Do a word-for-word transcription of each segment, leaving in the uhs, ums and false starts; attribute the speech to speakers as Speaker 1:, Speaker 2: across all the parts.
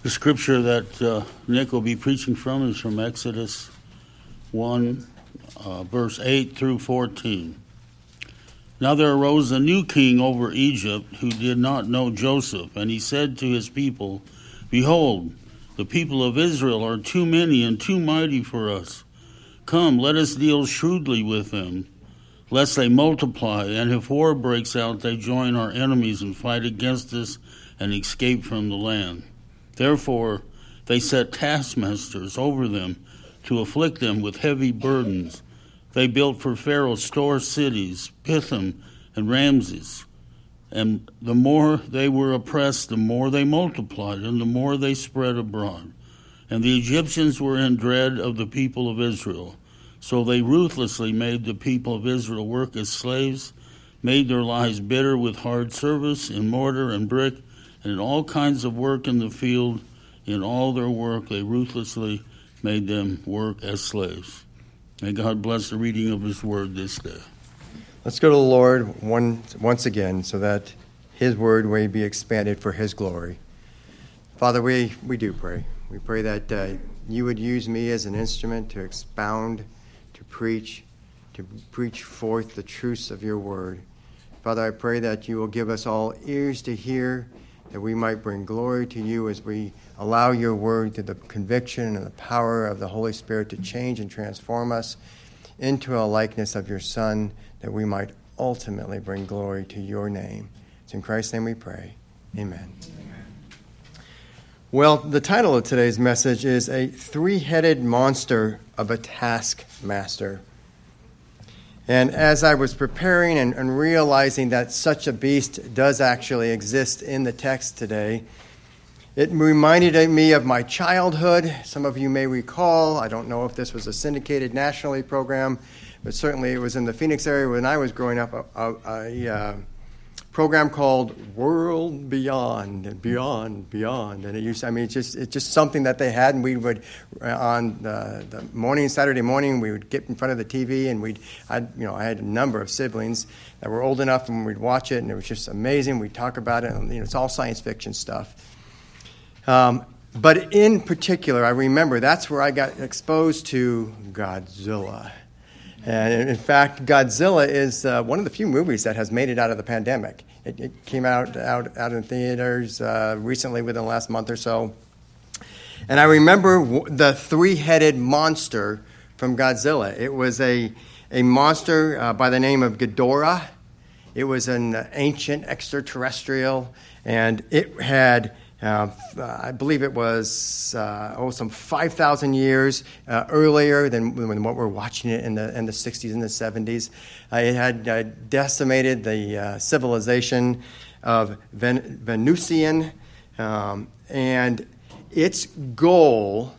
Speaker 1: The scripture that uh, Nick will be preaching from is from Exodus one, uh, verse eight through fourteen. Now there arose a new king over Egypt who did not know Joseph, and he said to his people, Behold, the people of Israel are too many and too mighty for us. Come, let us deal shrewdly with them, lest they multiply, and if war breaks out, they join our enemies and fight against us and escape from the land. Therefore, they set taskmasters over them to afflict them with heavy burdens. They built for Pharaoh store cities, Pithom and Ramses. And the more they were oppressed, the more they multiplied, and the more they spread abroad. And the Egyptians were in dread of the people of Israel. So they ruthlessly made the people of Israel work as slaves, made their lives bitter with hard service in mortar and brick, and in all kinds of work in the field. In all their work, they ruthlessly made them work as slaves. May God bless the reading of his word this day.
Speaker 2: Let's go to the Lord one, once again so that his word may be expanded for his glory. Father, we, we do pray. We pray that uh, you would use me as an instrument to expound, to preach, to preach forth the truths of your word. Father, I pray that you will give us all ears to hear, that we might bring glory to you as we allow your word through the conviction and the power of the Holy Spirit to change and transform us into a likeness of your Son, that we might ultimately bring glory to your name. It's in Christ's name we pray. Amen. Amen. Well, the title of today's message is A Three-Headed Monster of a Taskmaster. And as I was preparing and, and realizing that such a beast does actually exist in the text today, it reminded me of my childhood. Some of you may recall, I don't know if this was a syndicated nationally program, but certainly it was in the Phoenix area when I was growing up, a, a, a, a program called World Beyond, and Beyond, Beyond. And it used, I mean, it's just, it's just something that they had, and we would, on the, the morning, Saturday morning, we would get in front of the T V, and we'd, I'd, you know, I had a number of siblings that were old enough, and we'd watch it, and it was just amazing. We'd talk about it, and, you know, it's all science fiction stuff. Um, but in particular, I remember that's where I got exposed to Godzilla. And in fact, Godzilla is uh, one of the few movies that has made it out of the pandemic. It, it came out, out out in theaters uh, recently within the last month or so. And I remember w- the three-headed monster from Godzilla. It was a, a monster uh, by the name of Ghidorah. It was an ancient extraterrestrial, and it had... Uh, I believe it was uh, oh some five thousand years uh, earlier than when what we're watching it in the in the sixties and the seventies. Uh, it had uh, decimated the uh, civilization of Ven- Venusian, um, and its goal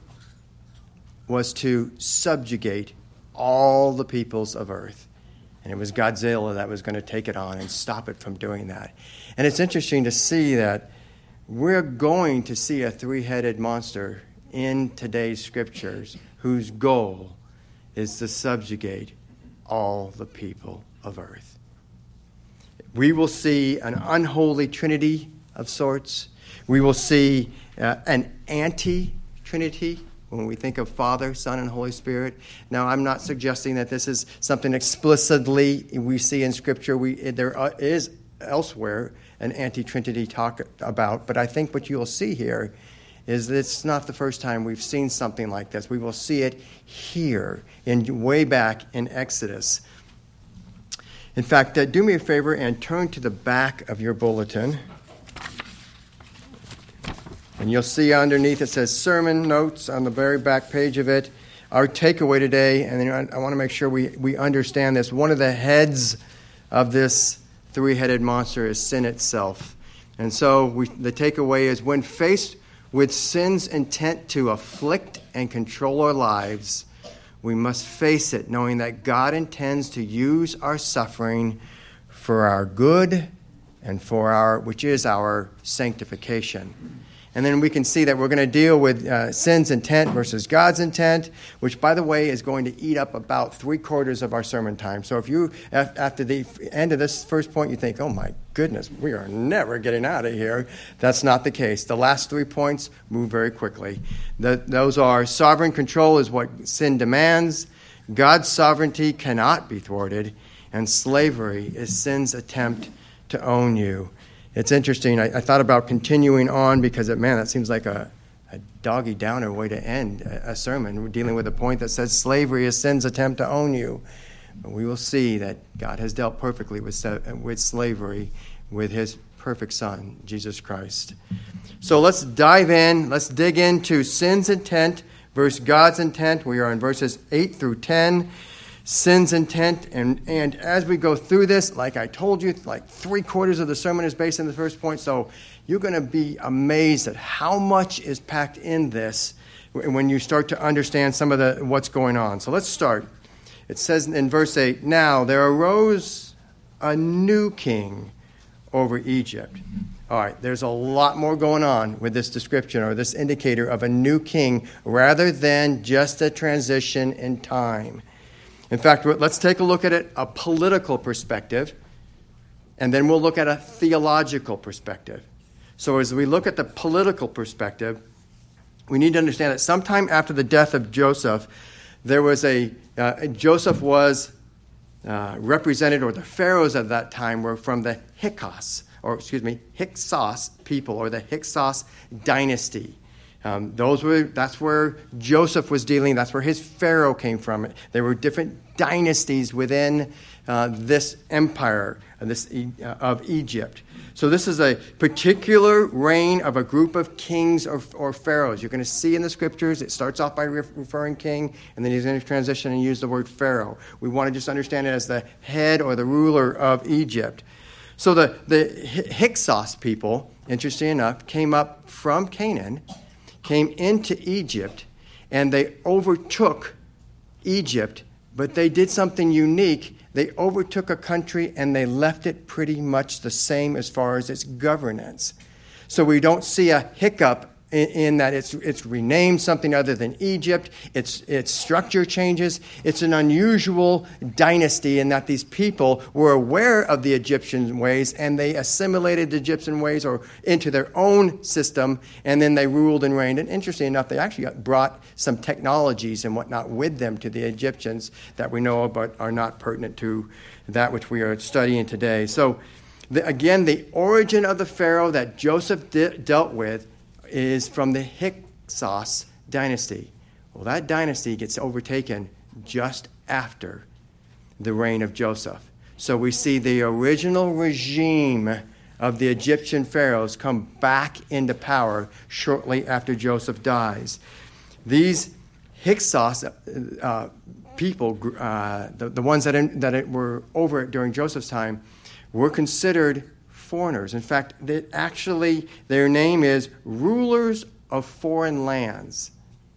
Speaker 2: was to subjugate all the peoples of Earth. And it was Godzilla that was going to take it on and stop it from doing that. And it's interesting to see that we're going to see a three-headed monster in today's scriptures whose goal is to subjugate all the people of earth. We will see an unholy trinity of sorts. We will see uh, an anti-trinity when we think of Father, Son, and Holy Spirit. Now, I'm not suggesting that this is something explicitly we see in Scripture. We, there is elsewhere an anti-trinity talk about, but I think what you'll see here is that it's not the first time we've seen something like this. We will see it here, in way back in Exodus. In fact, uh, do me a favor and turn to the back of your bulletin. And you'll see underneath it says sermon notes on the very back page of it. Our takeaway today, and I want to make sure we, we understand this, one of the heads of this three-headed monster is sin itself. And so we, the takeaway is when faced with sin's intent to afflict and control our lives, we must face it knowing that God intends to use our suffering for our good and for our, which is our sanctification. And then we can see that we're going to deal with uh, sin's intent versus God's intent, which, by the way, is going to eat up about three quarters of our sermon time. So if you, after the end of this first point, you think, oh my goodness, we are never getting out of here, that's not the case. The last three points move very quickly. The, those are sovereign control is what sin demands, God's sovereignty cannot be thwarted, and slavery is sin's attempt to own you. It's interesting. I, I thought about continuing on because, man, that seems like a, a doggy downer way to end a, a sermon. We're dealing with a point that says slavery is sin's attempt to own you. But we will see that God has dealt perfectly with, with slavery with his perfect Son, Jesus Christ. So let's dive in. Let's dig into sin's intent versus God's intent. We are in verses eight through ten. Sin's intent, and, and as we go through this, like I told you, like three quarters of the sermon is based on the first point, so you're going to be amazed at how much is packed in this when you start to understand some of the what's going on. So let's start. It says in verse eight, "Now there arose a new king over Egypt." All right, there's a lot more going on with this description or this indicator of a new king rather than just a transition in time. In fact, let's take a look at it, a political perspective, and then we'll look at a theological perspective. So as we look at the political perspective, we need to understand that sometime after the death of Joseph, there was a, uh, Joseph was uh, represented, or the pharaohs of that time were from the Hyksos, or excuse me, Hyksos people, or the Hyksos dynasty. Um, those were that's where Joseph was dealing. That's where his pharaoh came from. There were different dynasties within uh, this empire of, this, uh, of Egypt. So this is a particular reign of a group of kings or, or pharaohs. You're going to see in the scriptures, it starts off by re- referring king, and then he's going to transition and use the word pharaoh. We want to just understand it as the head or the ruler of Egypt. So the, the Hyksos people, interesting enough, came up from Canaan, came into Egypt, and they overtook Egypt, but they did something unique. They overtook a country and they left it pretty much the same as far as its governance. So we don't see a hiccup in, in that it's it's renamed something other than Egypt. Its its structure changes. It's an unusual dynasty in that these people were aware of the Egyptian ways and they assimilated the Egyptian ways or into their own system, and then they ruled and reigned. And interesting enough, they actually brought some technologies and whatnot with them to the Egyptians that we know about are not pertinent to that which we are studying today. So the, again, the origin of the Pharaoh that Joseph de- dealt with is from the Hyksos dynasty. Well, that dynasty gets overtaken just after the reign of Joseph. So we see the original regime of the Egyptian pharaohs come back into power shortly after Joseph dies. These Hyksos uh, people, uh, the, the ones that, in, that were over during Joseph's time, were considered foreigners. In fact, they actually, their name is rulers of foreign lands.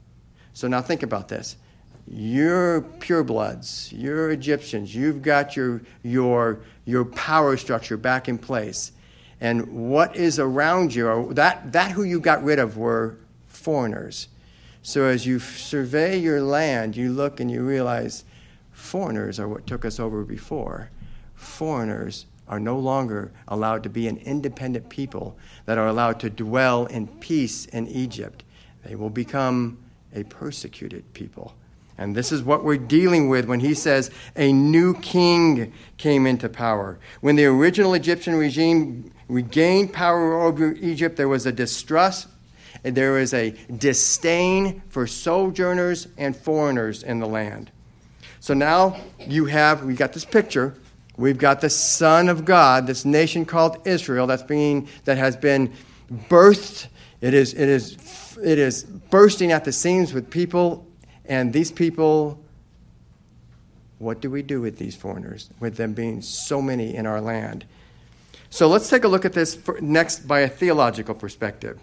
Speaker 2: So now think about this. You're purebloods. You're Egyptians. You've got your, your, your power structure back in place. And what is around you, or that, that who you got rid of were foreigners. So as you survey your land, you look and you realize foreigners are what took us over before. Foreigners are no longer allowed to be an independent people that are allowed to dwell in peace in Egypt. They will become a persecuted people. And this is what we're dealing with when he says a new king came into power. When the original Egyptian regime regained power over Egypt, there was a distrust, and there was a disdain for sojourners and foreigners in the land. So now you have, we got this picture. We've got the Son of God, this nation called Israel, that's being that has been birthed. It is it is it is bursting at the seams with people, and these people. What do we do with these foreigners? With them being so many in our land. So let's take a look at this next by a theological perspective.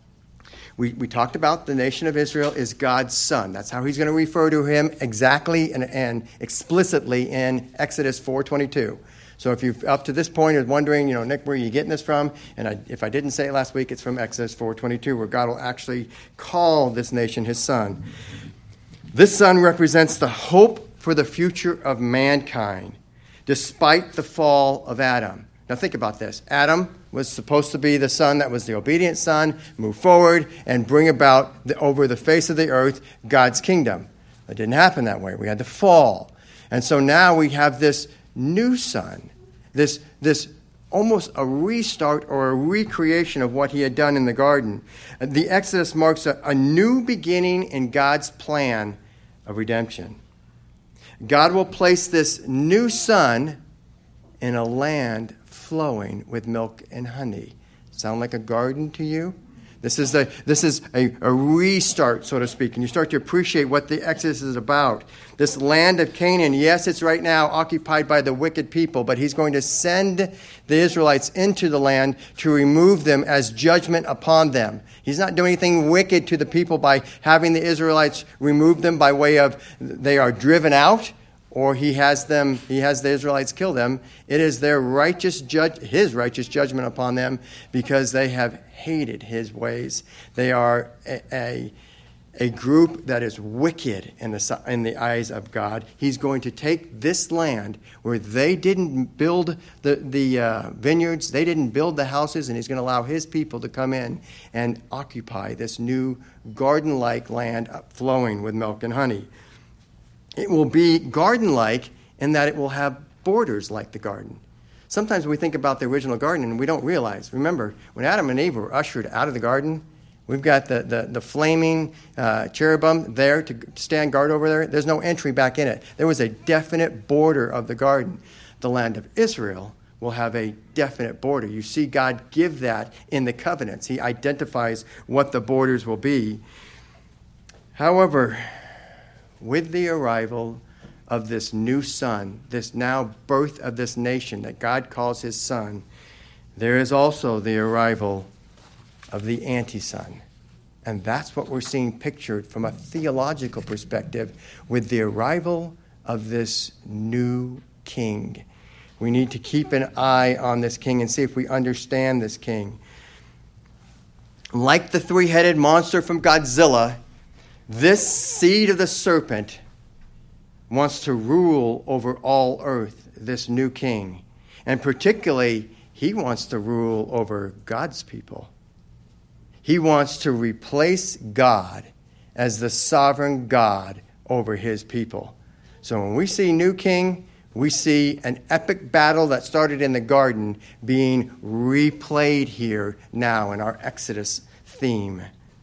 Speaker 2: We, we talked about the nation of Israel is God's son. That's how he's going to refer to him exactly and, and explicitly in Exodus four twenty-two. So if you've up to this point are wondering, you know, Nick, where are you getting this from? And I, if I didn't say it last week, it's from Exodus four twenty-two, where God will actually call this nation his son. This son represents the hope for the future of mankind, despite the fall of Adam. Now think about this. Adam was supposed to be the son that was the obedient son, move forward and bring about the, over the face of the earth God's kingdom. It didn't happen that way. We had the fall. And so now we have this new son, this, this almost a restart or a recreation of what he had done in the garden. The Exodus marks a, a new beginning in God's plan of redemption. God will place this new son in a land flowing with milk and honey. Sound like a garden to you? This is, a, this is a, a restart, so to speak, and you start to appreciate what the Exodus is about. This land of Canaan, yes, it's right now occupied by the wicked people, but he's going to send the Israelites into the land to remove them as judgment upon them. He's not doing anything wicked to the people by having the Israelites remove them by way of they are driven out, or he has them, he has the Israelites kill them. It is their righteous judge, his righteous judgment upon them because they have hated his ways. They are a, a, a group that is wicked in the, in the eyes of God. He's going to take this land where they didn't build the, the uh, vineyards, they didn't build the houses, and he's going to allow his people to come in and occupy this new garden-like land flowing with milk and honey. It will be garden-like in that it will have borders like the garden. Sometimes we think about the original garden and we don't realize. Remember, when Adam and Eve were ushered out of the garden, we've got the, the, the flaming uh, cherubim there to stand guard over there. There's no entry back in it. There was a definite border of the garden. The land of Israel will have a definite border. You see God give that in the covenants. He identifies what the borders will be. However, with the arrival of this new son, this now birth of this nation that God calls his son, there is also the arrival of the anti-son. And that's what we're seeing pictured from a theological perspective with the arrival of this new king. We need to keep an eye on this king and see if we understand this king. Like the three-headed monster from Godzilla, this seed of the serpent wants to rule over all earth, this new king. And particularly, he wants to rule over God's people. He wants to replace God as the sovereign God over his people. So when we see new king, we see an epic battle that started in the garden being replayed here now in our Exodus theme.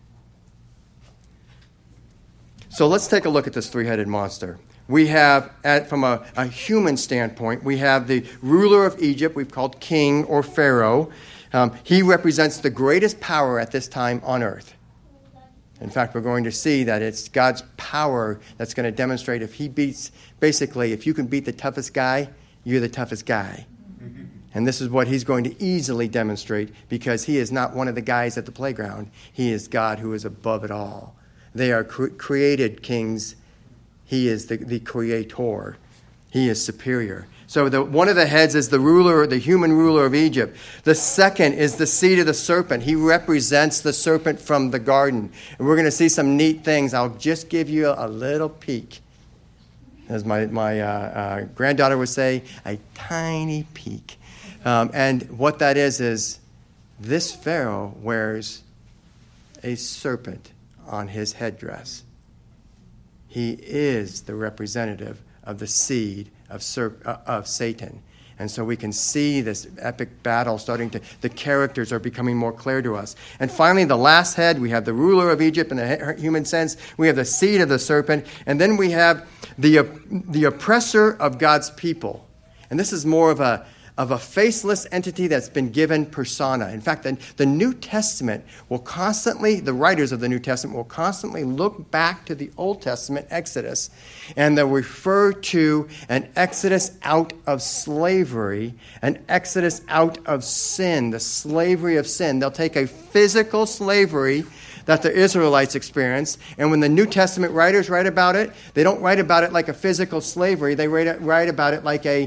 Speaker 2: So let's take a look at this three-headed monster. We have, at, from a, a human standpoint, we have the ruler of Egypt, we've called king or pharaoh. Um, he represents the greatest power at this time on earth. In fact, we're going to see that it's God's power that's going to demonstrate if he beats, basically, if you can beat the toughest guy, you're the toughest guy. Mm-hmm. And this is what he's going to easily demonstrate because he is not one of the guys at the playground. He is God who is above it all. They are cre- created kings. He is the, the creator. He is superior. So the, one of the heads is the ruler, the human ruler of Egypt. The second is the seed of the serpent. He represents the serpent from the garden. And we're going to see some neat things. I'll just give you a, a little peek. As my, my uh, uh, granddaughter would say, a tiny peek. Um, and what that is, is this Pharaoh wears a serpent on his headdress. He is the representative of the seed of, Serp- uh, of Satan. And so we can see this epic battle starting to, the characters are becoming more clear to us. And finally, the last head, we have the ruler of Egypt in the human sense. We have the seed of the serpent. And then we have the, uh, the oppressor of God's people. And this is more of a, of a faceless entity that's been given persona. In fact, the, the New Testament will constantly, the writers of the New Testament will constantly look back to the Old Testament Exodus, and they'll refer to an Exodus out of slavery, an Exodus out of sin, the slavery of sin. They'll take a physical slavery that the Israelites experienced, and when the New Testament writers write about it, they don't write about it like a physical slavery. They write, write about it like a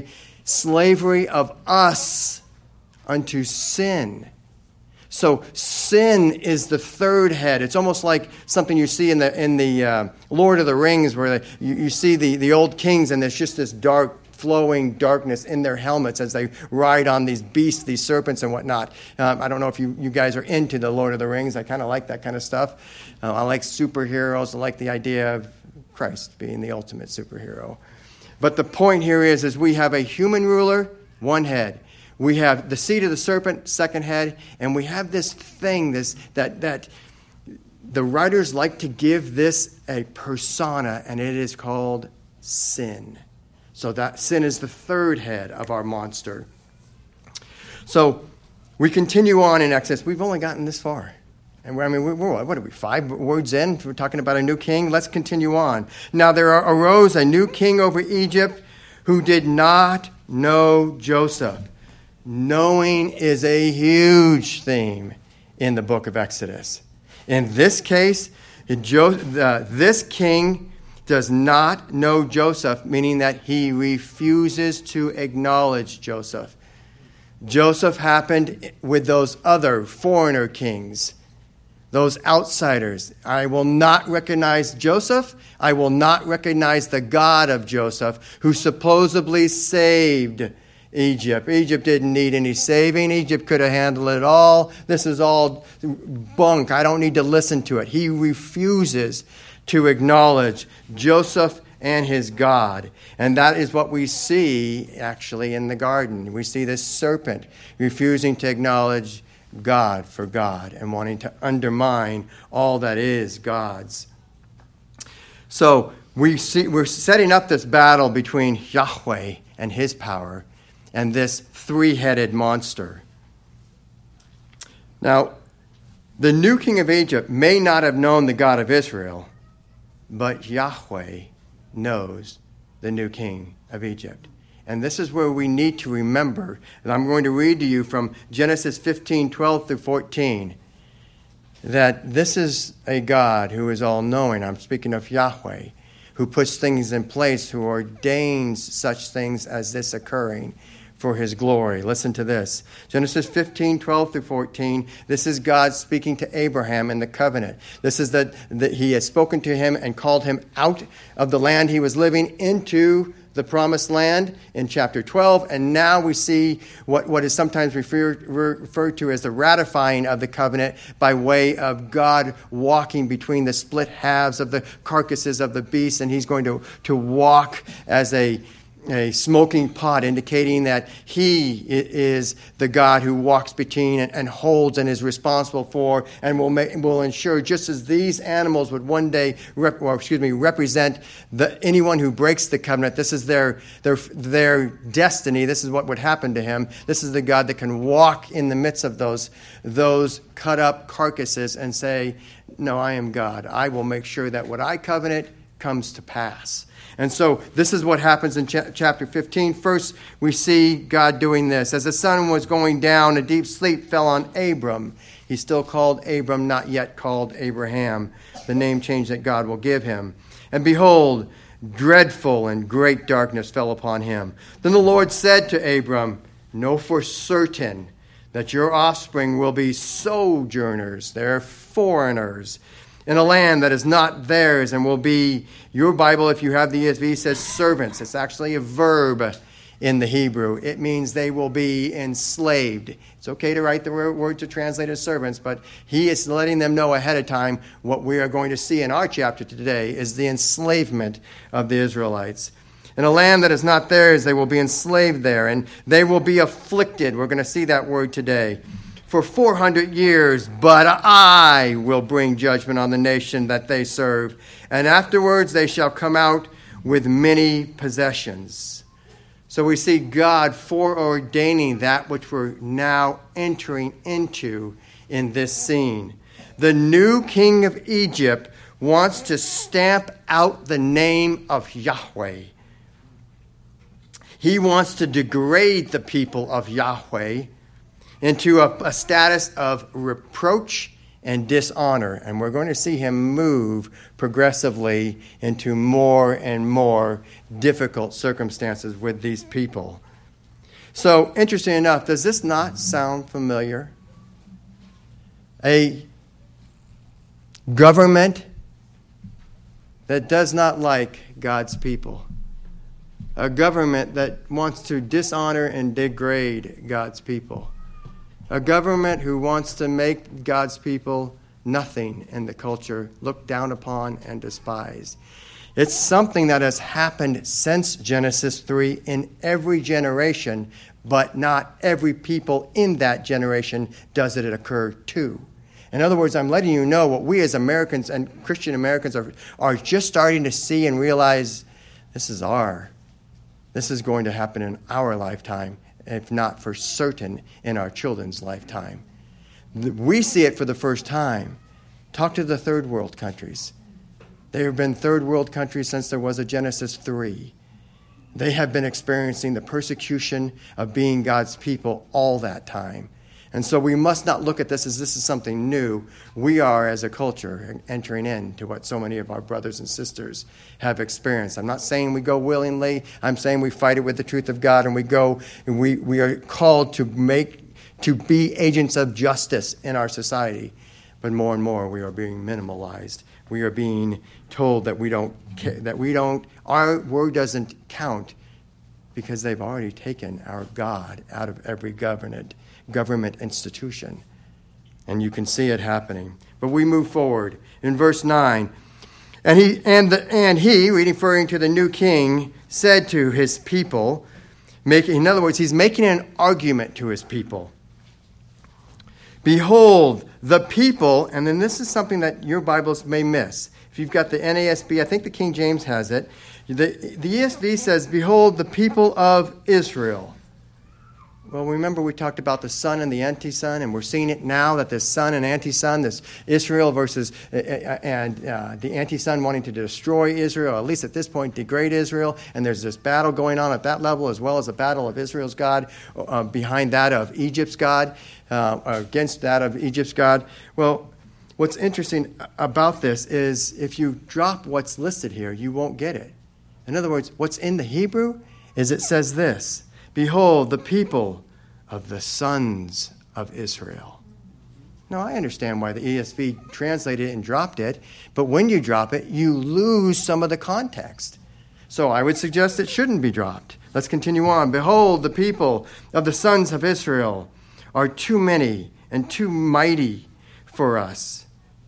Speaker 2: slavery of us unto sin. So sin is the third head. It's almost like something you see in the in the uh, Lord of the Rings, where they, you, you see the, the old kings, and there's just this dark, flowing darkness in their helmets as they ride on these beasts, these serpents and whatnot. Um, I don't know if you, you guys are into the Lord of the Rings. I kind of like that kind of stuff. Uh, I like superheroes. I like the idea of Christ being the ultimate superhero. But the point here is, is we have a human ruler, one head. We have the seed of the serpent, second head, and we have this thing, this that that the writers like to give this a persona, and it is called sin. So that sin is the third head of our monster. So we continue on in Exodus. We've only gotten this far. And we're, I mean, we're, what are we, five words in? We're talking about a new king. Let's continue on. Now there arose a new king over Egypt who did not know Joseph. Knowing is a huge theme in the book of Exodus. In this case, this king does not know Joseph, meaning that he refuses to acknowledge Joseph. Joseph happened with those other foreigner kings, those outsiders. I will not recognize Joseph. I will not recognize the God of Joseph, who supposedly saved Egypt. Egypt didn't need any saving. Egypt could have handled it all. This is all bunk. I don't need to listen to it. He refuses to acknowledge Joseph and his God. And that is what we see actually in the garden. We see this serpent refusing to acknowledge God for God and wanting to undermine all that is God's. So we see, we're setting up this battle between Yahweh and his power and this three-headed monster. Now, the new king of Egypt may not have known the God of Israel, but Yahweh knows the new king of Egypt. And this is where we need to remember, and I'm going to read to you from Genesis fifteen, twelve through fourteen, that this is a God who is all-knowing. I'm speaking of Yahweh, who puts things in place, who ordains such things as this occurring for his glory. Listen to this. Genesis fifteen, twelve through fourteen. This is God speaking to Abraham in the covenant. This is that, that he has spoken to him and called him out of the land he was living into the promised land in chapter twelve. And now we see what, what is sometimes referred, referred to as the ratifying of the covenant by way of God walking between the split halves of the carcasses of the beasts. And he's going to, to walk as a a smoking pot, indicating that he is the God who walks between and, and holds and is responsible for and will make, will ensure, just as these animals would one day, rep, or excuse me, represent the, anyone who breaks the covenant. This is their their their destiny. This is what would happen to him. This is the God that can walk in the midst of those those cut up carcasses and say, "No, I am God. I will make sure that what I covenant comes to pass." And so this is what happens in ch- chapter fifteen. First, we see God doing this. As the sun was going down, a deep sleep fell on Abram. He's still called Abram, not yet called Abraham, the name change that God will give him. And behold, dreadful and great darkness fell upon him. Then the Lord said to Abram, "Know for certain that your offspring will be sojourners, they're foreigners, in a land that is not theirs, and will be," your Bible, if you have the E S V, says servants. It's actually a verb in the Hebrew. It means they will be enslaved. It's okay to write the word to translate as servants, but he is letting them know ahead of time what we are going to see in our chapter today is the enslavement of the Israelites. In a land that is not theirs, they will be enslaved there, and they will be afflicted. We're going to see that word today. For four hundred years, but I will bring judgment on the nation that they serve. And afterwards they shall come out with many possessions. So we see God foreordaining that which we're now entering into in this scene. The new king of Egypt wants to stamp out the name of Yahweh. He wants to degrade the people of Yahweh into a, a status of reproach and dishonor. And we're going to see him move progressively into more and more difficult circumstances with these people. So, interesting enough, does this not sound familiar? A government that does not like God's people. A government that wants to dishonor and degrade God's people. A government who wants to make God's people nothing in the culture, looked down upon and despised. It's something that has happened since Genesis three in every generation, but not every people in that generation does it occur to. In other words, I'm letting you know what we as Americans and Christian Americans are, are just starting to see and realize this is our, this is going to happen in our lifetime, if not for certain in our children's lifetime. We see it for the first time. Talk to the third world countries. There have been third world countries since there was a Genesis three. They have been experiencing the persecution of being God's people all that time. And so we must not look at this as this is something new. We are, as a culture, entering into what so many of our brothers and sisters have experienced. I'm not saying we go willingly. I'm saying we fight it with the truth of God, and we go, and we, we are called to make, to be agents of justice in our society. But more and more, we are being minimalized. We are being told that we don't, that we don't, our word doesn't count because they've already taken our God out of every government, government institution. And you can see it happening. But we move forward in verse nine. And he, and the, and he, referring to the new king, said to his people, making, in other words, he's making an argument to his people. Behold, the people, and then this is something that your Bibles may miss. If you've got the N A S B, I think the King James has it. The, the E S V says, behold, the people of Israel. Well, remember we talked about the son and the anti-son, and we're seeing it now that this son and anti-son, this Israel versus uh, and uh, the anti-son wanting to destroy Israel, at least at this point degrade Israel, and there's this battle going on at that level as well as the battle of Israel's God uh, behind that of Egypt's God, uh, against that of Egypt's God. Well, what's interesting about this is if you drop what's listed here, you won't get it. In other words, what's in the Hebrew is it says this, behold, the people of the sons of Israel. Now, I understand why the E S V translated it and dropped it, but when you drop it, you lose some of the context. So I would suggest it shouldn't be dropped. Let's continue on. Behold, the people of the sons of Israel are too many and too mighty for us.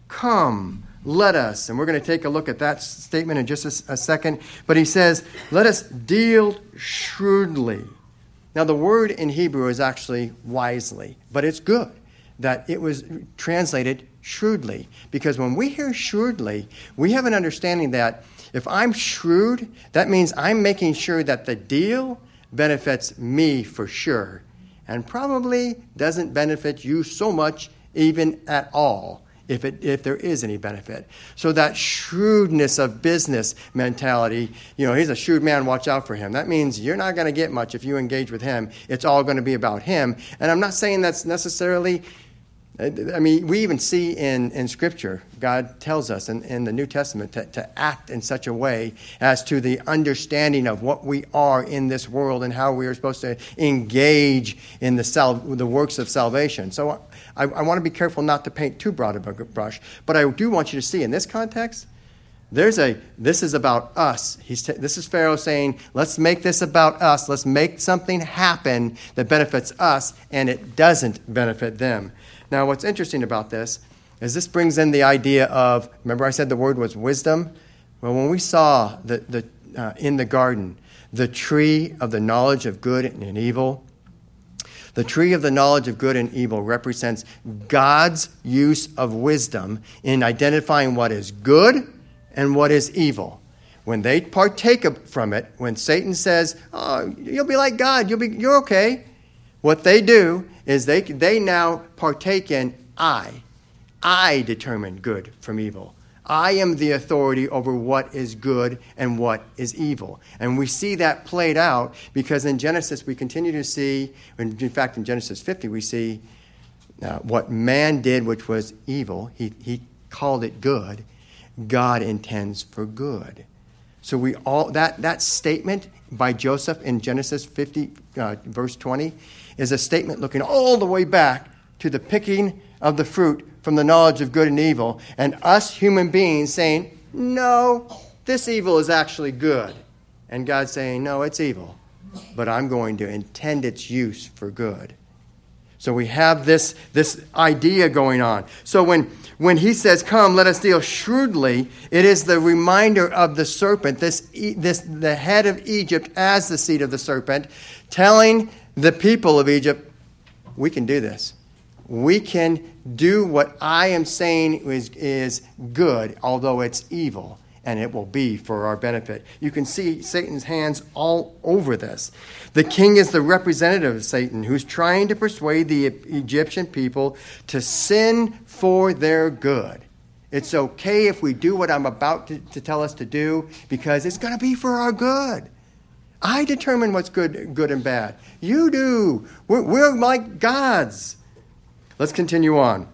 Speaker 2: Come, let us, and we're going to take a look at that statement in just a, a second, but he says, let us deal shrewdly. Now, the word in Hebrew is actually wisely, but it's good that it was translated shrewdly, because when we hear shrewdly, we have an understanding that if I'm shrewd, that means I'm making sure that the deal benefits me for sure, and probably doesn't benefit you so much even at all. If it if there is any benefit. So that shrewdness of business mentality, you know, he's a shrewd man, watch out for him. That means you're not going to get much if you engage with him. It's all going to be about him. And I'm not saying that's necessarily, I mean, we even see in, in Scripture, God tells us in, in the New Testament to, to act in such a way as to the understanding of what we are in this world and how we are supposed to engage in the sal- the works of salvation. So I, I want to be careful not to paint too broad of a brush, but I do want you to see in this context, there's a, this is about us. He's t- this is Pharaoh saying, let's make this about us. Let's make something happen that benefits us, and it doesn't benefit them. Now, what's interesting about this is this brings in the idea of, remember I said the word was wisdom? Well, when we saw the, the uh, in the garden, the tree of the knowledge of good and evil, the tree of the knowledge of good and evil represents God's use of wisdom in identifying what is good and what is evil. When they partake from it, when Satan says, oh, you'll be like God, you'll be, you're okay, what they do is they they now partake in I. I determine good from evil. I am the authority over what is good and what is evil. And we see that played out because in Genesis we continue to see, in fact in Genesis fifty we see uh, what man did which was evil. He, he called it good. God intends for good. So we all that that statement by Joseph in Genesis fifty, uh, verse twenty, is a statement looking all the way back to the picking of the fruit from the knowledge of good and evil, and us human beings saying, no, this evil is actually good. And God saying, no, it's evil, but I'm going to intend its use for good. So we have this, this idea going on. So when, when he says, come, let us deal shrewdly, it is the reminder of the serpent, this, this the head of Egypt as the seed of the serpent, telling the people of Egypt, we can do this. We can do what I am saying is, is good, although it's evil, and it will be for our benefit. You can see Satan's hands all over this. The king is the representative of Satan, who's trying to persuade the Egyptian people to sin for their good. It's okay if we do what I'm about to, to tell us to do, because it's going to be for our good. I determine what's good, good and bad. You do. We're, we're like gods. Let's continue on.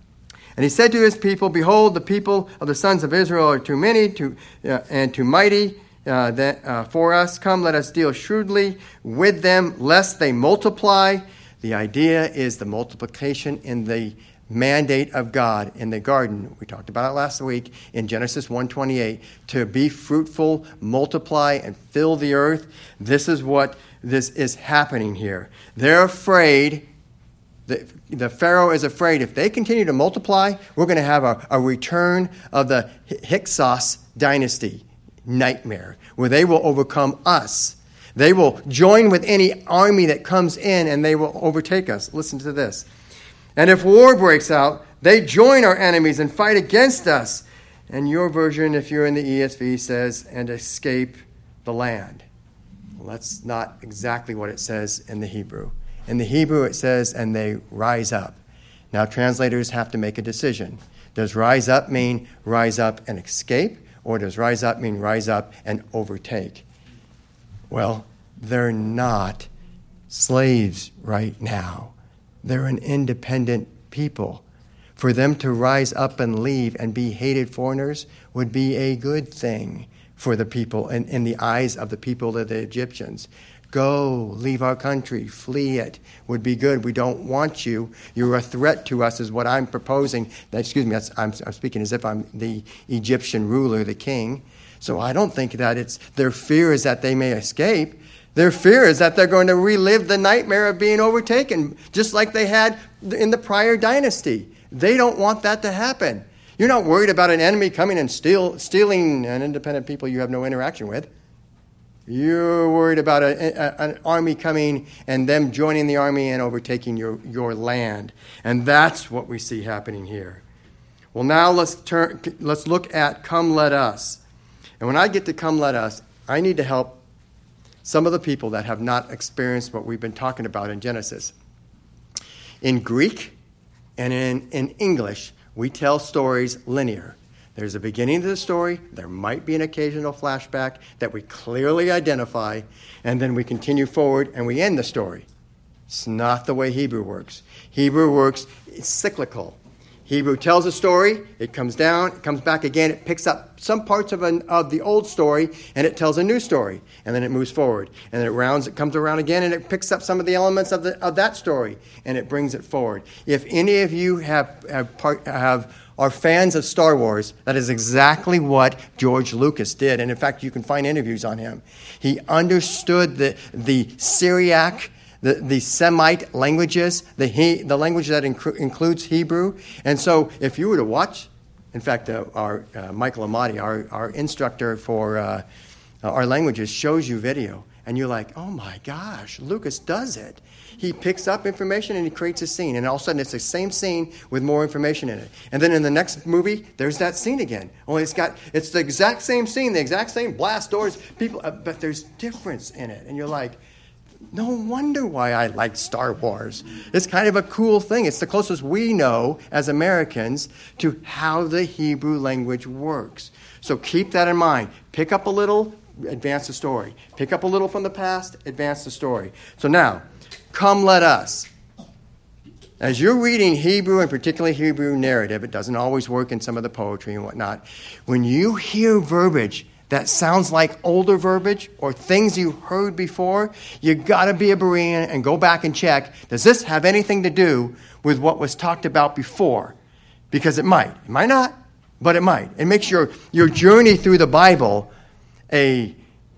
Speaker 2: And he said to his people, behold, the people of the sons of Israel are too many too, uh, and too mighty uh, that, uh, for us. Come, let us deal shrewdly with them, lest they multiply. The idea is the multiplication in the mandate of God in the garden. We talked about it last week in Genesis one twenty-eight. To be fruitful, multiply, and fill the earth. This is what this is happening here. They're afraid. The, the Pharaoh is afraid if they continue to multiply, we're going to have a, a return of the Hyksos dynasty nightmare, where they will overcome us. They will join with any army that comes in, and they will overtake us. Listen to this. And if war breaks out, they join our enemies and fight against us. And your version, if you're in the E S V, says, and escape the land. Well, that's not exactly what it says in the Hebrew. In the Hebrew, it says, and they rise up. Now, translators have to make a decision. Does rise up mean rise up and escape? Or does rise up mean rise up and overtake? Well, they're not slaves right now. They're an independent people. For them to rise up and leave and be hated foreigners would be a good thing for the people in, in the eyes of the people of the Egyptians. Go, leave our country, flee it, would be good. We don't want you. You're a threat to us is what I'm proposing. Excuse me, I'm, I'm speaking as if I'm the Egyptian ruler, the king. So I don't think that it's their fear is that they may escape. Their fear is that they're going to relive the nightmare of being overtaken, just like they had in the prior dynasty. They don't want that to happen. You're not worried about an enemy coming and steal, stealing an independent people you have no interaction with. You're worried about a, a, an army coming and them joining the army and overtaking your, your land. And that's what we see happening here. Well, now let's turn. Let's look at Come Let Us. And when I get to Come Let Us, I need to help some of the people that have not experienced what we've been talking about in Genesis. In Greek and in, in English, we tell stories linear. There's a beginning to the story. There might be an occasional flashback that we clearly identify, and then we continue forward and we end the story. It's not the way Hebrew works. Hebrew works, it's cyclical. Hebrew tells a story, it comes down, it comes back again, it picks up some parts of, an, of the old story, and it tells a new story, and then it moves forward. And then it rounds, it comes around again, and it picks up some of the elements of, the, of that story, and it brings it forward. If any of you have, have, part, have are fans of Star Wars, that is exactly what George Lucas did. And in fact, you can find interviews on him. He understood the, the Syriac, the, the Semite languages, the, he, the language that inc- includes Hebrew. And so if you were to watch, in fact, uh, our uh, Michael Amati, our, our instructor for uh, our languages, shows you video. And you're like, oh my gosh, Lucas does it. He picks up information and he creates a scene. And all of a sudden, it's the same scene with more information in it. And then in the next movie, there's that scene again. Only it's got it's the exact same scene, the exact same blast doors, people, uh, but there's difference in it. And you're like, no wonder why I like Star Wars. It's kind of a cool thing. It's the closest we know as Americans to how the Hebrew language works. So keep that in mind. Pick up a little, advance the story. Pick up a little from the past, advance the story. So now, Come Let Us. As you're reading Hebrew, and particularly Hebrew narrative, it doesn't always work in some of the poetry and whatnot. When you hear verbiage that sounds like older verbiage or things you heard before, you got to be a Berean and go back and check, does this have anything to do with what was talked about before? Because it might. It might not, but it might. It makes your, your journey through the Bible a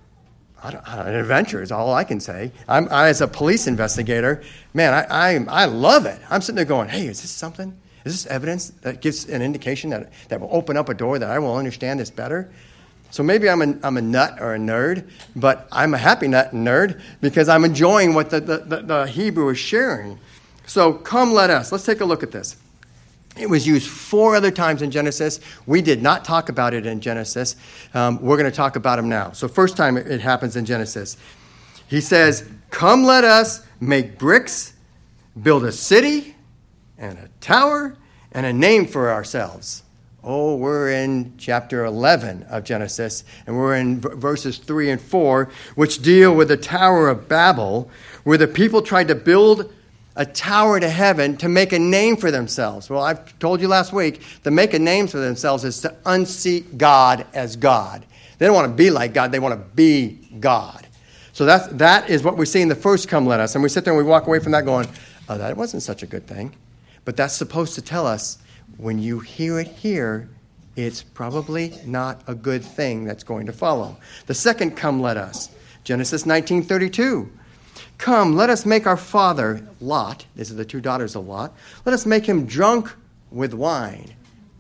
Speaker 2: I don't, I don't, an adventure is all I can say. I'm, I, as a police investigator, man, I, I I love it. I'm sitting there going, hey, is this something? Is this evidence that gives an indication that, that will open up a door that I will understand this better? So maybe I'm a, I'm a nut or a nerd, but I'm a happy nut and nerd because I'm enjoying what the, the, the, the Hebrew is sharing. So come let us. Let's take a look at this. It was used four other times in Genesis. We did not talk about it in Genesis. Um, we're going to talk about them now. So first time it, it happens in Genesis. He says, come let us make bricks, build a city and a tower and a name for ourselves. Oh, we're in chapter eleven of Genesis, and we're in v- verses three and four, which deal with the Tower of Babel, where the people tried to build a tower to heaven to make a name for themselves. Well, I've told you last week, to make a name for themselves is to unseat God as God. They don't want to be like God, they want to be God. So that's, that is what we see in the first come let us. And we sit there and we walk away from that going, oh, that wasn't such a good thing. But that's supposed to tell us, when you hear it here, it's probably not a good thing that's going to follow. The second come let us, Genesis nineteen thirty-two. Come, let us make our father, Lot, these are the two daughters of Lot, let us make him drunk with wine.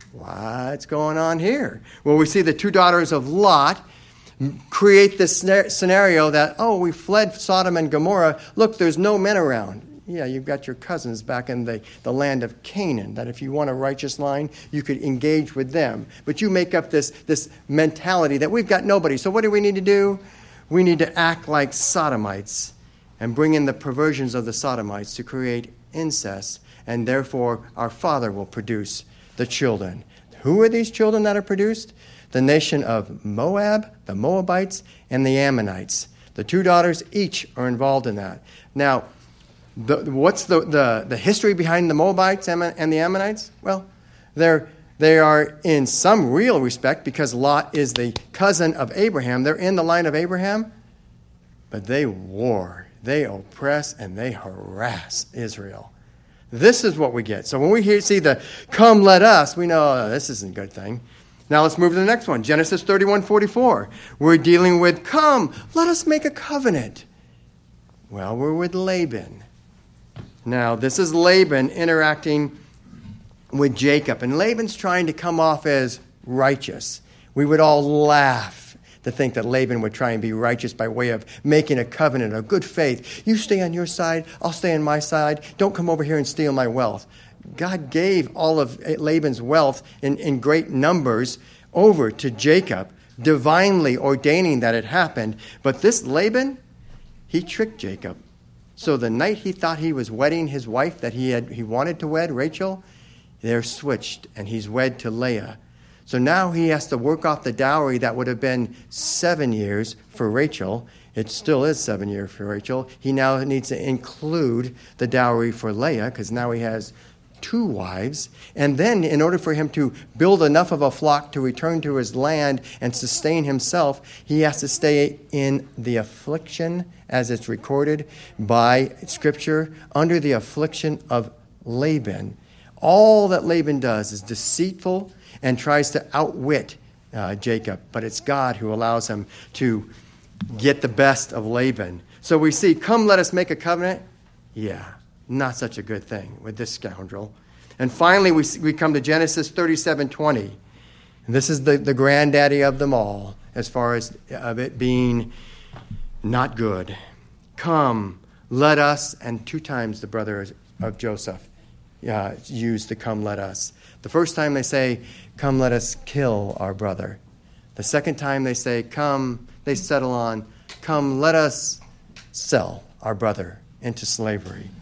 Speaker 2: What's going on here? Well, we see the two daughters of Lot create this scenario that, oh, we fled Sodom and Gomorrah. Look, there's no men around. Yeah, you've got your cousins back in the, the land of Canaan, that if you want a righteous line, you could engage with them. But you make up this, this mentality that we've got nobody. So what do we need to do? We need to act like Sodomites and bring in the perversions of the Sodomites to create incest, and therefore our Father will produce the children. Who are these children that are produced? The nation of Moab, the Moabites, and the Ammonites. The two daughters each are involved in that. Now, the, what's the, the, the history behind the Moabites and the Ammonites? Well, they're, they are in some real respect, because Lot is the cousin of Abraham. They're in the line of Abraham, but they war. They oppress and they harass Israel. This is what we get. So when we hear, see the come let us, we know oh, this isn't a good thing. Now let's move to the next one. Genesis thirty-one forty-four. We're dealing with, come, let us make a covenant. Well, we're with Laban. Now, this is Laban interacting with Jacob. And Laban's trying to come off as righteous. We would all laugh to think that Laban would try and be righteous by way of making a covenant of good faith. You stay on your side, I'll stay on my side. Don't come over here and steal my wealth. God gave all of Laban's wealth in, in great numbers over to Jacob, divinely ordaining that it happened. But this Laban, he tricked Jacob. So the night he thought he was wedding his wife that he had he wanted to wed, Rachel, they're switched, and he's wed to Leah. So now he has to work off the dowry that would have been seven years for Rachel. It still is seven years for Rachel. He now needs to include the dowry for Leah, because now he has two wives. And then in order for him to build enough of a flock to return to his land and sustain himself, he has to stay in the affliction, as it's recorded by Scripture, under the affliction of Laban. All that Laban does is deceitful and tries to outwit uh, Jacob, but it's God who allows him to get the best of Laban. So we see, come let us make a covenant. Yeah, not such a good thing with this scoundrel. And finally, we we come to Genesis thirty-seven twenty. And this is the, the granddaddy of them all, as far as of it being not good. Come, let us, and two times the brothers of Joseph uh, use the come, let us. The first time they say, come, let us kill our brother. The second time they say, come, they settle on, come, let us sell our brother into slavery.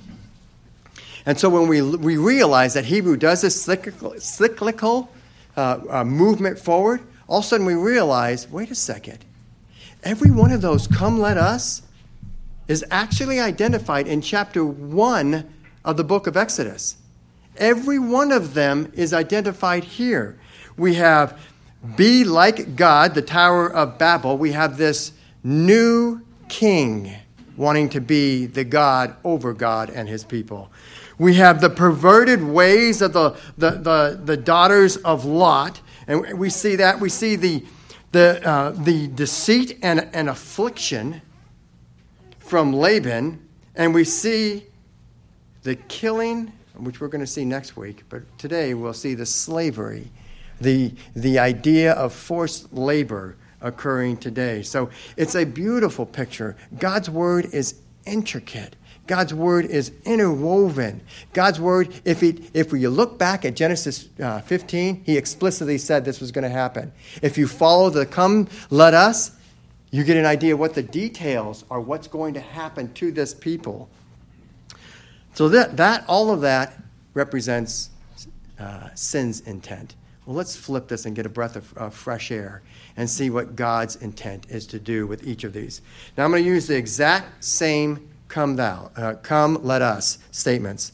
Speaker 2: And so when we we realize that Hebrew does this cyclical, cyclical uh, uh, movement forward, all of a sudden we realize, wait a second, every one of those come, let us is actually identified in chapter one of the book of Exodus. Every one of them is identified here. We have be like God, the Tower of Babel, we have this new king wanting to be the God over God and his people. We have the perverted ways of the, the, the, the daughters of Lot, and we see that. We see the, the, uh, the deceit and, and affliction from Laban, and we see the killing, which we're going to see next week, but today we'll see the slavery, the, the idea of forced labor occurring today. So it's a beautiful picture. God's word is intricate. God's word is interwoven. God's word, if he, if you look back at Genesis uh, fifteen, he explicitly said this was going to happen. If you follow the come, let us, you get an idea what the details are, what's going to happen to this people. So that, that all of that represents uh, sin's intent. Well, let's flip this and get a breath of uh, fresh air and see what God's intent is to do with each of these. Now, I'm going to use the exact same come thou, uh, come, let us statements.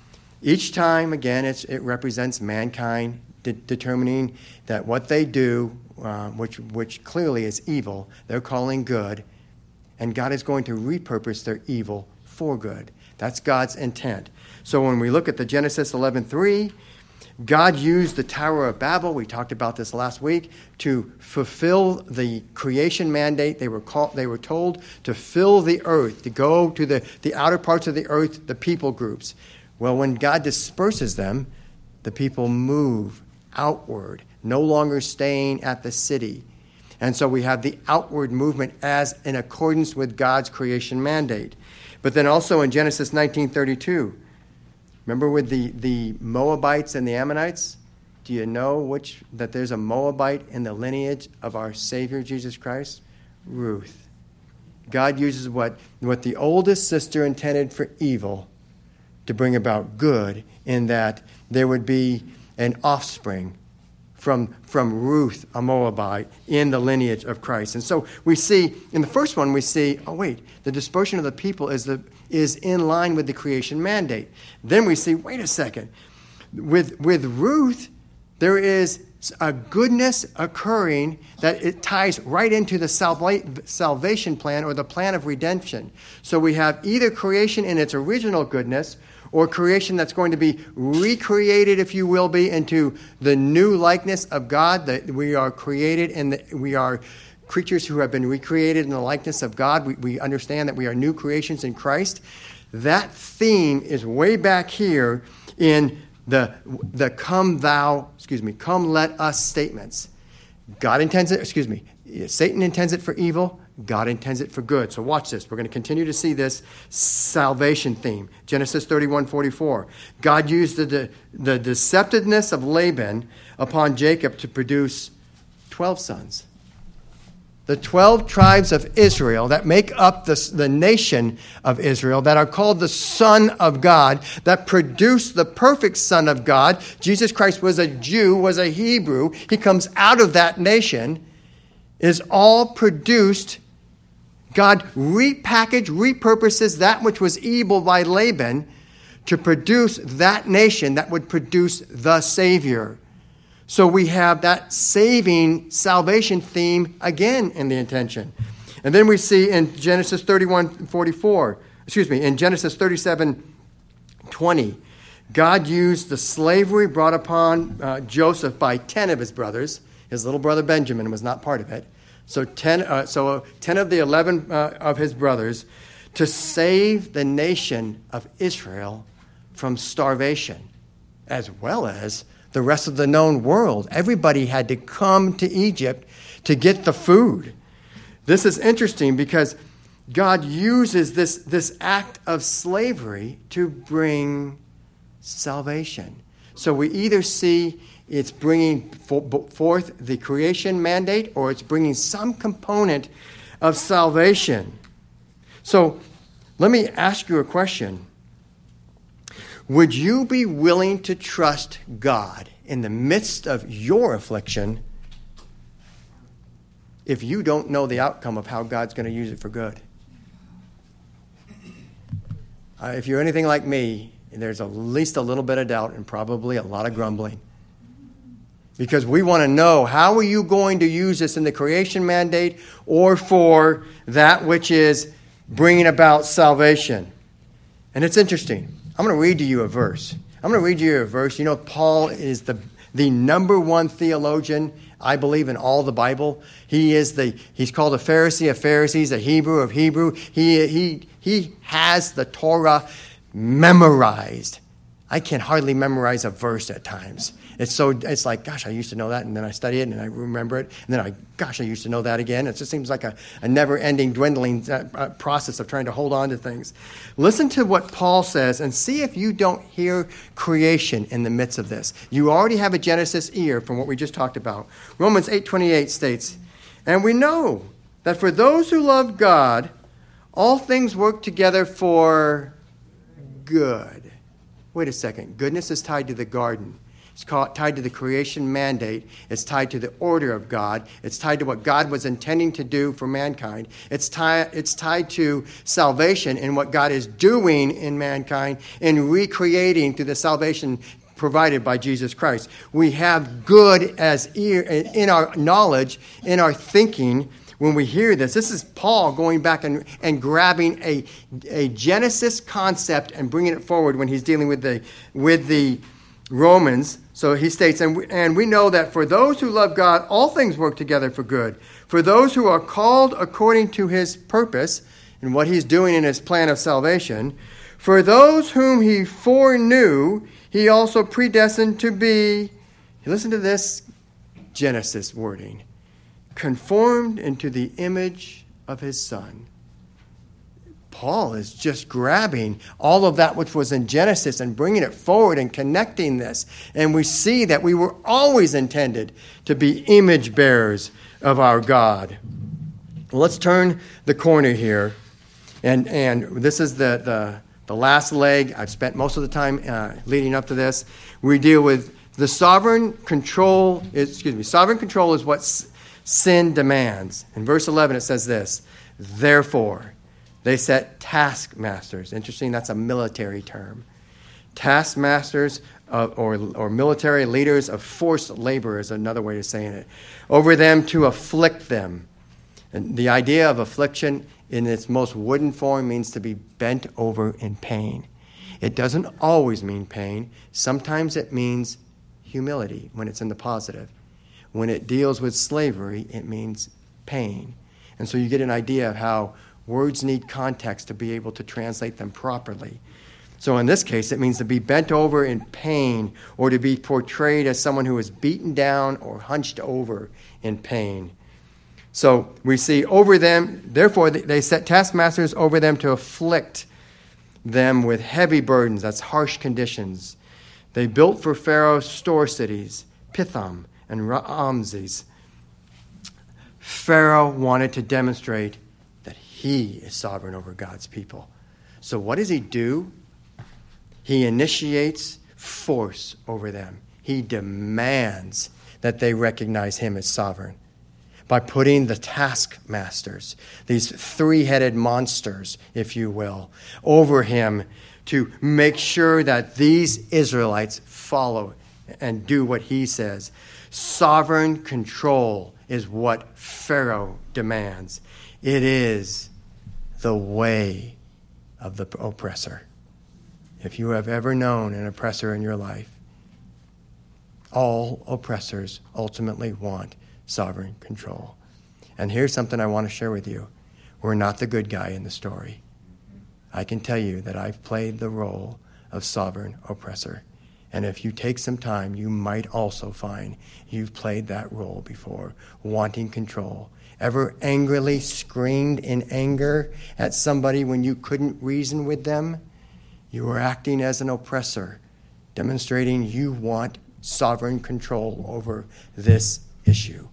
Speaker 2: Each time, again, it's, it represents mankind de- determining that what they do, uh, which, which clearly is evil, they're calling good, and God is going to repurpose their evil for good. That's God's intent. So when we look at the Genesis eleven three, God used the Tower of Babel, we talked about this last week, to fulfill the creation mandate. They were called, they were told to fill the earth, to go to the, the outer parts of the earth, the people groups. Well, when God disperses them, the people move outward, no longer staying at the city. And so we have the outward movement as in accordance with God's creation mandate. But then also in Genesis nineteen thirty-two, remember with the, the Moabites and the Ammonites? Do you know which that there's a Moabite in the lineage of our Savior Jesus Christ? Ruth. God uses what, what the oldest sister intended for evil to bring about good, in that there would be an offspring from, from Ruth, a Moabite, in the lineage of Christ. And so we see, in the first one, we see, oh wait, the dispersion of the people is the is in line with the creation mandate. Then we see, wait a second, with, with Ruth, there is a goodness occurring that it ties right into the salva- salvation plan or the plan of redemption. So we have either creation in its original goodness, or creation that's going to be recreated, if you will be, into the new likeness of God, that we are created and we are creatures who have been recreated in the likeness of God. We, we understand that we are new creations in Christ. That theme is way back here in the, the come thou, excuse me, come let us statements. God intends it, excuse me, Satan intends it for evil. God intends it for good. So watch this. We're going to continue to see this salvation theme. Genesis thirty-one forty-four. God used the, the, the deceptiveness of Laban upon Jacob to produce twelve sons. The twelve tribes of Israel that make up the, the nation of Israel, that are called the Son of God, that produce the perfect Son of God. Jesus Christ was a Jew, was a Hebrew. He comes out of that nation, is all produced. God repackaged, repurposes that which was evil by Laban to produce that nation that would produce the Savior. So we have that saving salvation theme again in the intention. And then we see in Genesis thirty-one forty-four, excuse me, in Genesis thirty-seven twenty, God used the slavery brought upon uh, Joseph by ten of his brothers. His little brother Benjamin was not part of it. So ten, uh, so ten of the eleven uh, of his brothers, to save the nation of Israel from starvation, as well as the rest of the known world. Everybody had to come to Egypt to get the food. This is interesting because God uses this, this act of slavery to bring salvation. So we either see it's bringing forth the creation mandate, or it's bringing some component of salvation. So let me ask you a question. Would you be willing to trust God in the midst of your affliction if you don't know the outcome of how God's going to use it for good? Uh, if you're anything like me, there's at least a little bit of doubt and probably a lot of grumbling. because we want to know, how are you going to use this in the creation mandate or for that which is bringing about salvation? And it's interesting. I'm going to read to you a verse. I'm going to read you a verse. You know, Paul is the, the number one theologian, I believe, in all the Bible. He is the, he's called a Pharisee of Pharisees, a Hebrew of Hebrew. He, he, he has the Torah memorized. I can hardly memorize a verse at times. It's so, it's like, gosh, I used to know that, and then I study it, and I remember it, and then I, gosh, I used to know that again. It just seems like a, a never-ending, dwindling uh, process of trying to hold on to things. Listen to what Paul says, and see if you don't hear creation in the midst of this. You already have a Genesis ear from what we just talked about. Romans eight twenty-eight states, "And we know that for those who love God, all things work together for good." Wait a second. Goodness is tied to the garden. It's called, tied to the creation mandate. It's tied to the order of God. It's tied to what God was intending to do for mankind. It's, tie, it's tied to salvation and what God is doing in mankind in recreating through the salvation provided by Jesus Christ. We have good as ear, in our knowledge, in our thinking. When we hear this, this is Paul going back and, and grabbing a, a Genesis concept and bringing it forward when he's dealing with the with the Romans. So he states, and we, and we know that for those who love God, all things work together for good. For those who are called according to his purpose and what he's doing in his plan of salvation. For those whom he foreknew, he also predestined to be, listen to this Genesis wording, conformed into the image of his Son. Paul is just grabbing all of that which was in Genesis and bringing it forward and connecting this. And we see that we were always intended to be image bearers of our God. Well, let's turn the corner here. And and this is the, the, the last leg. I've spent most of the time uh, leading up to this. We deal with the sovereign control. Excuse me. Sovereign control is what sin demands. In verse eleven, it says this, "Therefore, they set taskmasters." Interesting, that's a military term. Taskmasters of, or, or military leaders of forced labor is another way of saying it. "Over them to afflict them." And the idea of affliction in its most wooden form means to be bent over in pain. It doesn't always mean pain. Sometimes it means humility when it's in the positive. When it deals with slavery, it means pain. And so you get an idea of how words need context to be able to translate them properly. So in this case, it means to be bent over in pain or to be portrayed as someone who is beaten down or hunched over in pain. So we see over them, therefore they set taskmasters over them to afflict them with heavy burdens. That's harsh conditions. They built for Pharaoh store cities, Pithom and Ramses. Pharaoh wanted to demonstrate that he is sovereign over God's people. So what does he do? He initiates force over them. He demands that they recognize him as sovereign by putting the taskmasters, these three-headed monsters, if you will, over him to make sure that these Israelites follow and do what he says. Sovereign control is what Pharaoh demands. It is the way of the oppressor. If you have ever known an oppressor in your life, all oppressors ultimately want sovereign control. And here's something I want to share with you. We're not the good guy in the story. I can tell you that I've played the role of sovereign oppressor. And if you take some time, you might also find you've played that role before, wanting control. Ever angrily screamed in anger at somebody when you couldn't reason with them? You were acting as an oppressor, demonstrating you want sovereign control over this issue.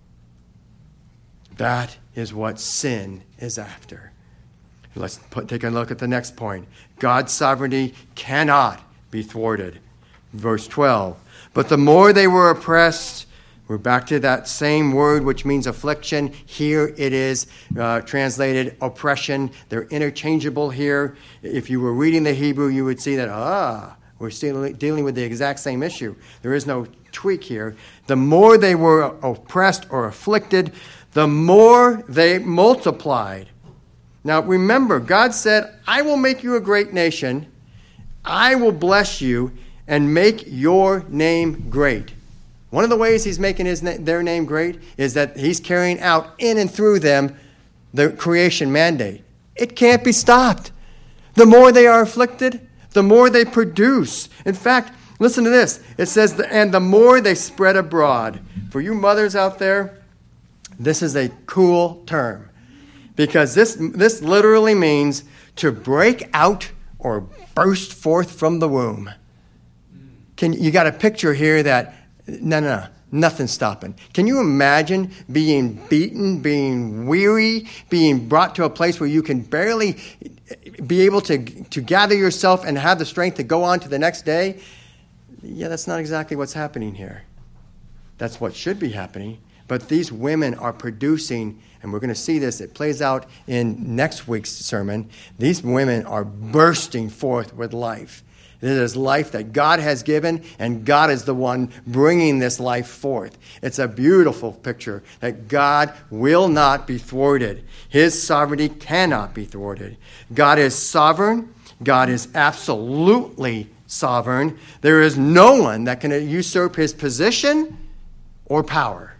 Speaker 2: That is what sin is after. Let's put, take a look at the next point. God's sovereignty cannot be thwarted. Verse twelve. But the more they were oppressed, we're back to that same word which means affliction. Here it is uh, translated oppression. They're interchangeable here. If you were reading the Hebrew, you would see that, ah, we're still dealing with the exact same issue. There is no tweak here. The more they were oppressed or afflicted, the more they multiplied. Now remember, God said, I will make you a great nation. I will bless you and make your name great. One of the ways he's making his na- their name great is that he's carrying out in and through them the creation mandate. It can't be stopped. The more they are afflicted, the more they produce. In fact, listen to this. It says, and the more they spread abroad. For you mothers out there, this is a cool term. Because this, this literally means to break out or burst forth from the womb. Can, you got a picture here that, no, no, no, nothing's stopping. Can you imagine being beaten, being weary, being brought to a place where you can barely be able to, to gather yourself and have the strength to go on to the next day? Yeah, that's not exactly what's happening here. That's what should be happening. But these women are producing, and we're going to see this, it plays out in next week's sermon. These women are bursting forth with life. It is life that God has given, and God is the one bringing this life forth. It's a beautiful picture that God will not be thwarted. His sovereignty cannot be thwarted. God is sovereign. God is absolutely sovereign. There is no one that can usurp his position or power.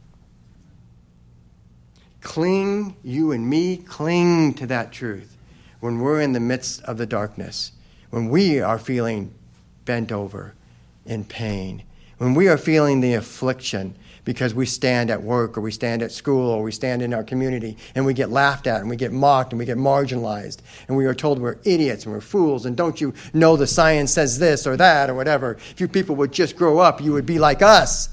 Speaker 2: Cling, you and me, cling to that truth when we're in the midst of the darkness, when we are feeling bent over in pain, when we are feeling the affliction because we stand at work or we stand at school or we stand in our community and we get laughed at and we get mocked and we get marginalized and we are told we're idiots and we're fools and don't you know the science says this or that or whatever. If you people would just grow up, you would be like us.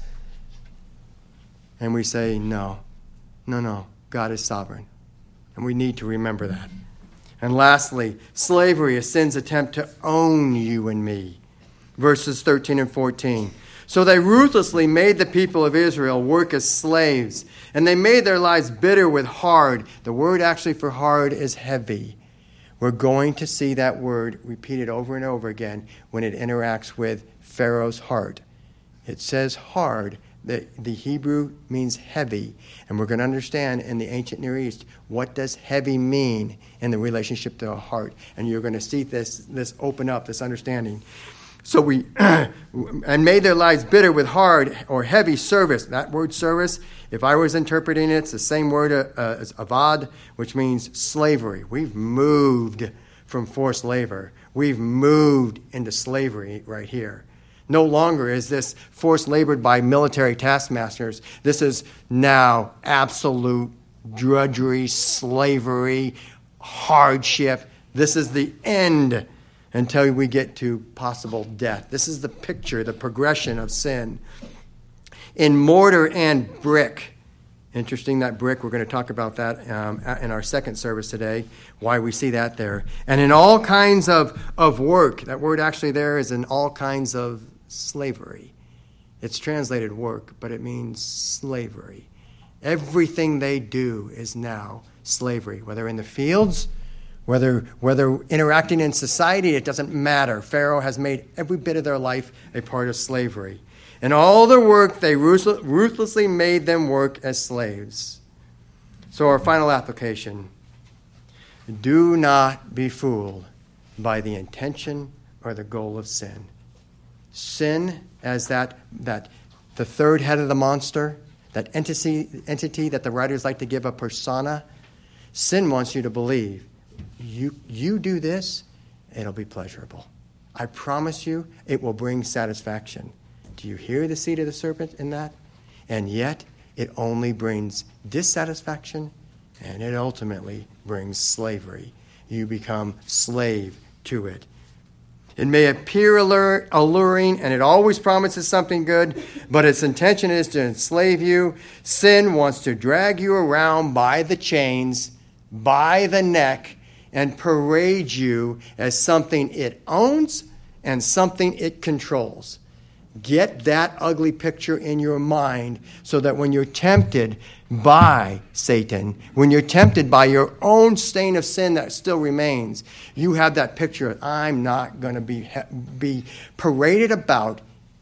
Speaker 2: And we say, no, no, no. God is sovereign, and we need to remember that. And lastly, slavery is sin's attempt to own you and me. Verses thirteen and fourteen. So they ruthlessly made the people of Israel work as slaves, and they made their lives bitter with hard. The word actually for hard is heavy. We're going to see that word repeated over and over again when it interacts with Pharaoh's heart. It says hard. The, the Hebrew means heavy, and we're going to understand in the ancient Near East what does heavy mean in the relationship to a heart, and you're going to see this, this open up, this understanding. So we, and made their lives bitter with hard or heavy service. That word service, if I was interpreting it, it's the same word uh, as avad, which means slavery. We've moved from forced labor. We've moved into slavery right here. No longer is this forced labored by military taskmasters. This is now absolute drudgery, slavery, hardship. This is the end until we get to possible death. This is the picture, the progression of sin. In mortar and brick. Interesting, that brick, we're going to talk about that um, in our second service today, why we see that there. And in all kinds of, of work. That word actually there is in all kinds of slavery. It's translated work, but it means slavery. Everything they do is now slavery, whether in the fields, whether whether interacting in society, it doesn't matter. Pharaoh has made every bit of their life a part of slavery. In all their work, they ruthlessly made them work as slaves. So our final application, do not be fooled by the intention or the goal of sin. Sin as that that the third head of the monster, that entity entity that the writers like to give a persona. Sin wants you to believe, you you do this, it'll be pleasurable. I promise you, it will bring satisfaction. Do you hear the seed of the serpent in that? And yet, it only brings dissatisfaction, and it ultimately brings slavery. You become slave to it. It may appear alluring, and it always promises something good, but its intention is to enslave you. Sin wants to drag you around by the chains, by the neck, and parade you as something it owns and something it controls. Get that ugly picture in your mind so that when you're tempted by Satan, when you're tempted by your own stain of sin that still remains, you have that picture of, I'm not going to be be paraded about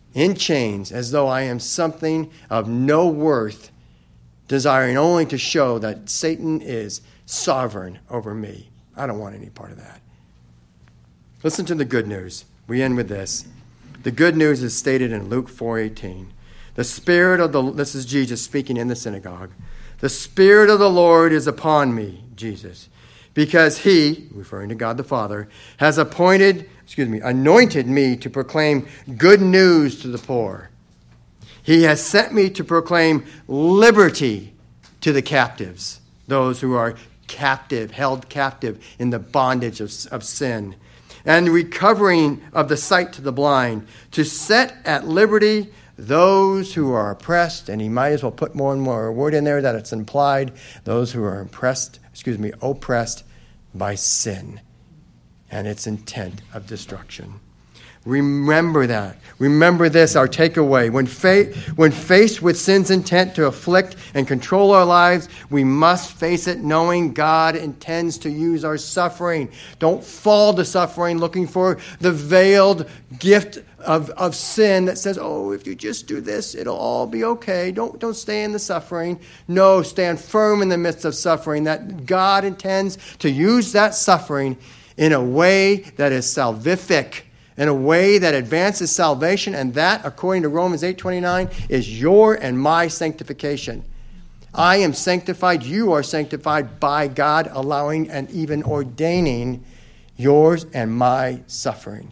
Speaker 2: in chains as though I am something of no worth, desiring only to show that Satan is sovereign over me. I don't want any part of that. Listen to the good news. We end with this. The good news is stated in Luke four eighteen. The Spirit of the, this is Jesus speaking in the synagogue. The Spirit of the Lord is upon me, Jesus, because he, referring to God the Father, has appointed, excuse me, anointed me to proclaim good news to the poor. He has sent me to proclaim liberty to the captives, those who are captive, held captive in the bondage of, of sin, and recovering of the sight to the blind, to set at liberty those who are oppressed, and he might as well put more and more word in there that it's implied, those who are impressed, excuse me, oppressed by sin and its intent of destruction. Remember that. Remember this, our takeaway. When, fa- when faced with sin's intent to afflict and control our lives, we must face it knowing God intends to use our suffering. Don't fall to suffering looking for the veiled gift of, of sin that says, oh, if you just do this, it'll all be okay. Don't, don't stay in the suffering. No, stand firm in the midst of suffering, that God intends to use that suffering in a way that is salvific, in a way that advances salvation, and that, according to Romans eight twenty-nine, is your and my sanctification. I am sanctified, you are sanctified by God, allowing and even ordaining yours and my suffering.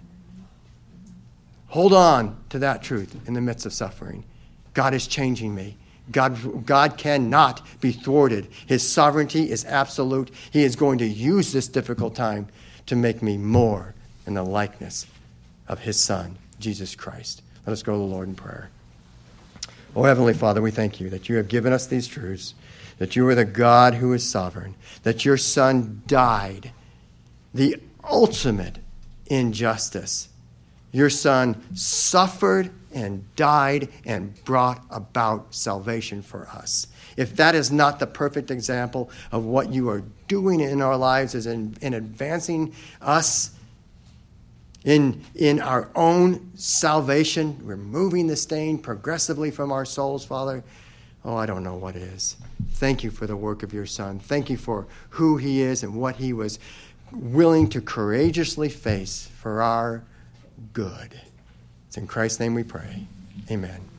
Speaker 2: Hold on to that truth in the midst of suffering. God is changing me. God, God cannot be thwarted. His sovereignty is absolute. He is going to use this difficult time to make me more in the likeness of his Son, Jesus Christ. Let us go to the Lord in prayer. Oh, Heavenly Father, we thank you that you have given us these truths, that you are the God who is sovereign, that your Son died, the ultimate injustice. Your Son suffered and died and brought about salvation for us. If that is not the perfect example of what you are doing in our lives, is in, in advancing us In, in our own salvation, removing the stain progressively from our souls, Father, oh, I don't know what is. Thank you for the work of your Son. Thank you for who he is and what he was willing to courageously face for our good. It's in Christ's name we pray. Amen.